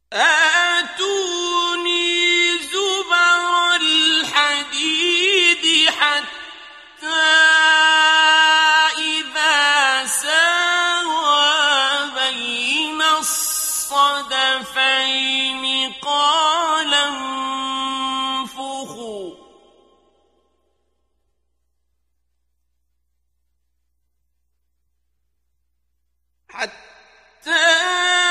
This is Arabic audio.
آتوني زبر الحديد حتى إذا ساوى بين الصدفين قال انفخوا حتى